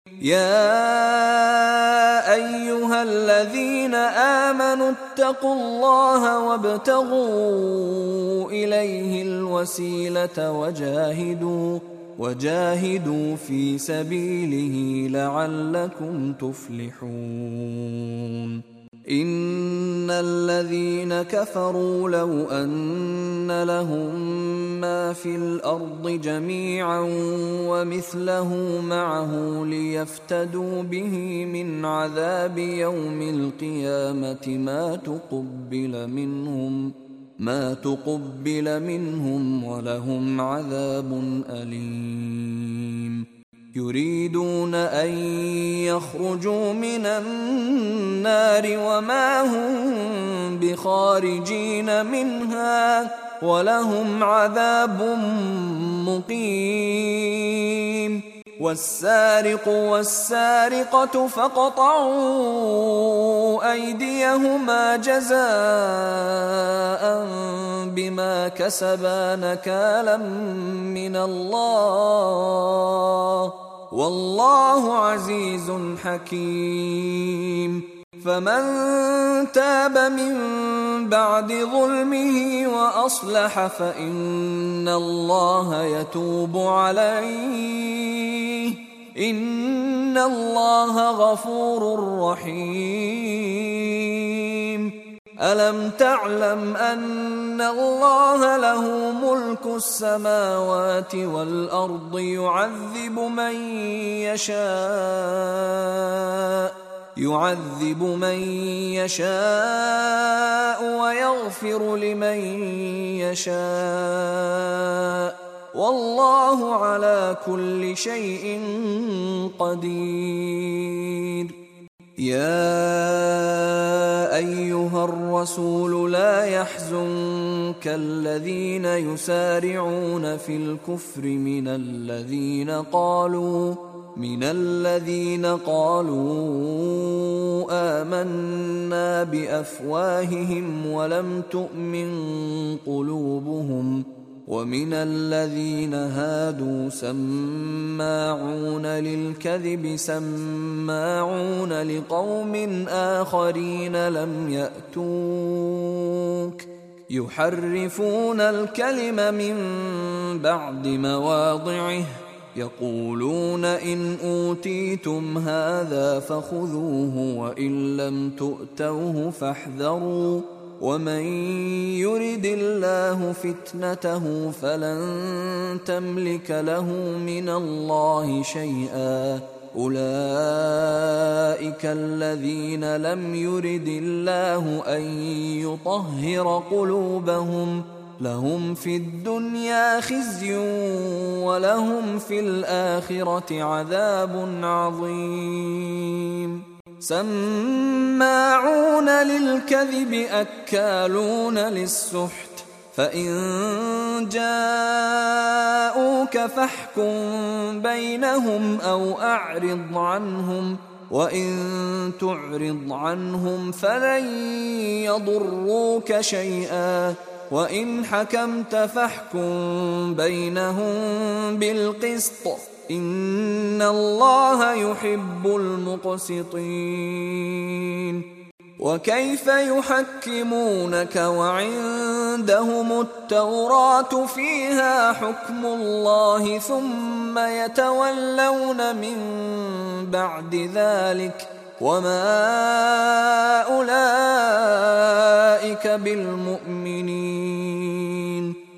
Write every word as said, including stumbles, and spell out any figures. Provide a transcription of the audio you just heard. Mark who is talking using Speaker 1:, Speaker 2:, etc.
Speaker 1: يا أيها الذين آمنوا اتقوا الله وابتغوا إليه الوسيلة وجاهدوا وجاهدوا في سبيله لعلكم تفلحون. إن الذين كفروا لو أن لهم ما في الأرض جميعا ومثله معه ليفتدوا به من عذاب يوم القيامة ما تقبل منهم ما تقبل منهم ولهم عذاب أليم. يريدون أن يخرجوا من النار وما هم بخارجين منها ولهم عذاب مقيم. والسارق والسارقة فاقطعوا أيديهما جزاء بما كسبا نكالا من الله والله عزيز حكيم. فمن تاب من بعد ظلمه وأصلح فإن الله يتوب عليه إن الله غفور رحيم. ألم تعلم أن الله له ملك السماوات والأرض يعذب من يشاء يعذب من يشاء ويغفر لمن يشاء والله على كل شيء قدير. يا أيها الرسول لا يحزنك الذين يسارعون في الكفر من الذين قالوا من الذين قالوا آمنا بأفواههم ولم تؤمن قلوبهم ومن الذين هادوا سماعون للكذب سماعون لقوم آخرين لم يأتوك يحرفون الكلم من بعد مواضعه يقولون إن أوتيتم هذا فخذوه وإن لم تؤتوه فاحذروا ومن يرد الله فتنته فلن تملك له من الله شيئا أولئك الذين لم يرد الله أن يطهر قلوبهم لهم في الدنيا خزي ولهم في الآخرة عذاب عظيم. سماعون للكذب أكالون للسحت فإن جاءوك فاحكم بينهم أو أعرض عنهم وإن تعرض عنهم فلن يضروك شيئا وإن حكمت فاحكم بينهم بالقسط إن الله يحب المقسطين. وكيف يحكمونك وعندهم التوراة فيها حكم الله ثم يتولون من بعد ذلك وما أولئك بالمؤمنين.